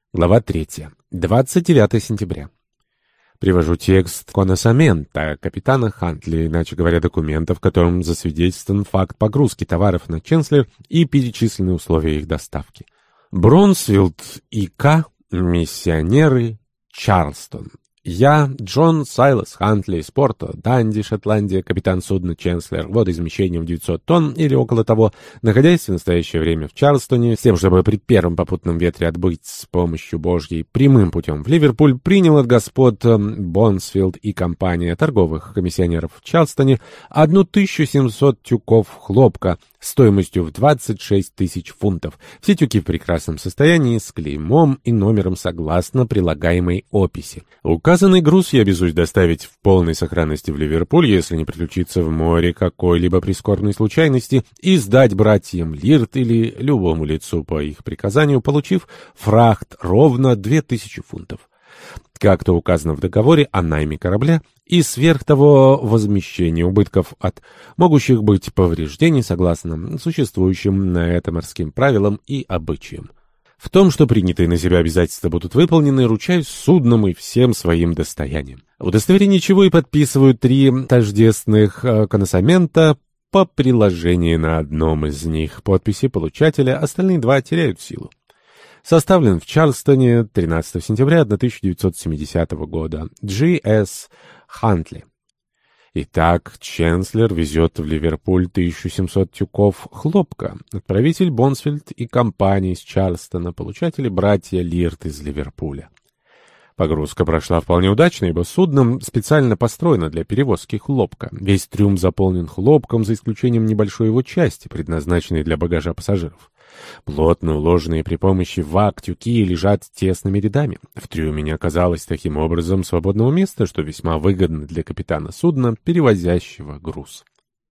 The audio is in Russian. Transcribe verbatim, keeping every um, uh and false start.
Глава третья. двадцать девятое сентября. Привожу текст коносамента капитана Хантли, иначе говоря, документа, в котором засвидетельствован факт погрузки товаров на Ченслер и перечислены условия их доставки. Бронсфилд и К. Миссионеры, Чарльстон. Я, Джон Сайлас Хантли, из порта Данди, Шотландия, капитан судна Ченслер, водоизмещением девятьсот тонн или около того, находясь в настоящее время в Чарльстоне, с тем, чтобы при первом попутном ветре отбыть с помощью Божьей прямым путем в Ливерпуль, принял от господ Бонсфилд и компания торговых комиссионеров в Чарльстоне тысячу семьсот тюков хлопка стоимостью в двадцать шесть тысяч фунтов. Все тюки в прекрасном состоянии, с клеймом и номером согласно прилагаемой описи. Указанный груз я обязуюсь доставить в полной сохранности в Ливерпуль, если не приключится в море какой-либо прискорбной случайности, и сдать братьям Лирт или любому лицу по их приказанию, получив фрахт ровно две тысячи фунтов. Как то указано в договоре о найме корабля, и сверх того возмещение убытков от могущих быть повреждений согласно существующим на это морским правилам и обычаям. В том, что принятые на себя обязательства будут выполнены, ручаюсь судном и всем своим достоянием. Удостоверение чего и подписываю три тождественных коносамента по приложению на одном из них подписи получателя, остальные два теряют силу. Составлен в Чарльстоне тринадцатого сентября тысяча девятьсот семидесятого года. Джи С. Хантли. Итак, Ченслер везет в Ливерпуль тысячу семьсот тюков хлопка. Отправитель Бонсфилд и компания из Чарльстона, получатели братья Лирт из Ливерпуля. Погрузка прошла вполне удачно, ибо судно специально построено для перевозки хлопка. Весь трюм заполнен хлопком, за исключением небольшой его части, предназначенной для багажа пассажиров. Плотно уложенные при помощи ваг тюки лежат тесными рядами. В трюме не оказалось таким образом свободного места, что весьма выгодно для капитана судна, перевозящего груз.